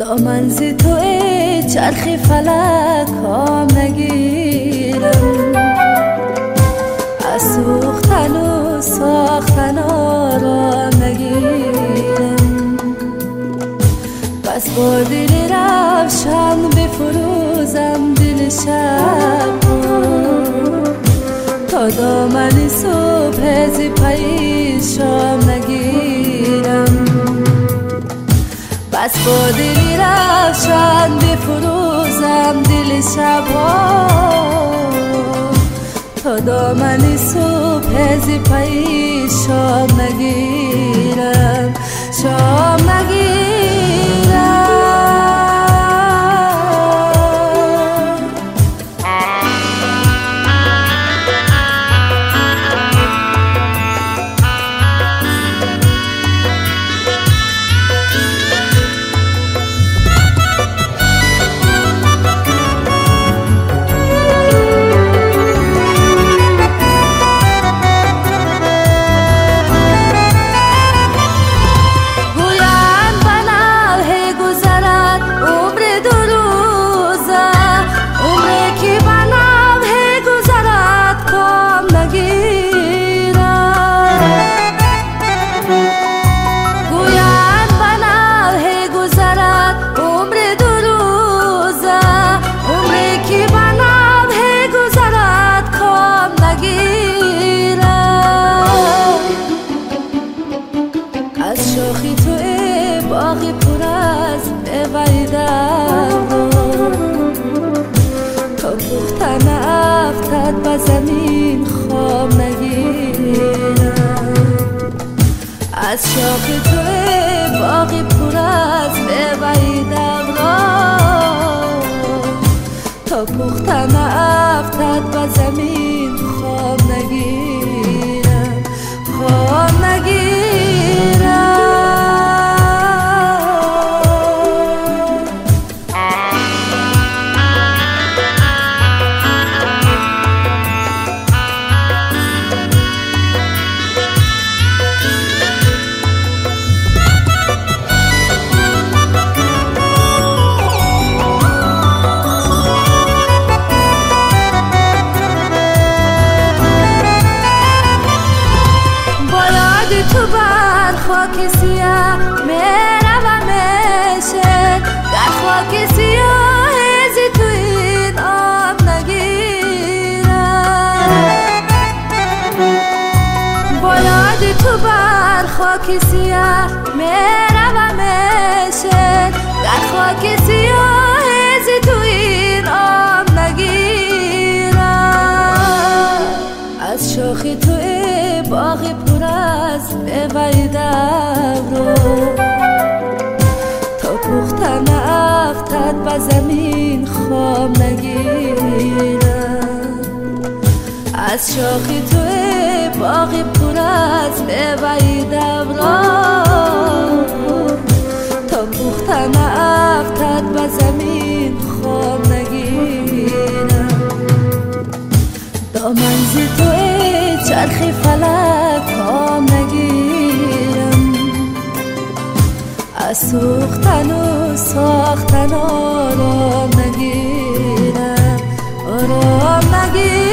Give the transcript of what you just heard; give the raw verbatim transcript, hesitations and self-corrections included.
دامن زی توی چرخی فلک ها نگیرم، از سوختن و ساختن را نگیرم. بس با دل روشن بفروزم دل شب تا دامن صبح زی پای شام نگیرم. بس با دل روشن بفروزم دل شبها تا دامن صبح زی پای شام نگیرم، شام نگیرم. از شاخی توی باغی پر از بویدم تا پختن افتد به زمین خواب نگیرم. از شاخی توی باغی پر از بویدم تا پختن افتد به زمین خواب نگیرم، خواب نگیرم. تو بر خاک سیاه میروم میشه، در خاک سیاه زی تو این آب نگیرم. باید تو بر خاک سیاه میروم میشه، در خاک سیاه زی تو این آب نگیرم. از شاخی توی باغی پر از بویدم رو تا پختن افتد به زمین خواب نگیرم. از شاخی توی باغی پر از بویدم رو تا پختن افتد به زمین خواب نگیرم. دامن زی توی چرخی فلک ها نگیرم، از سوختن و ساختن را نگیرم، را نگیرم.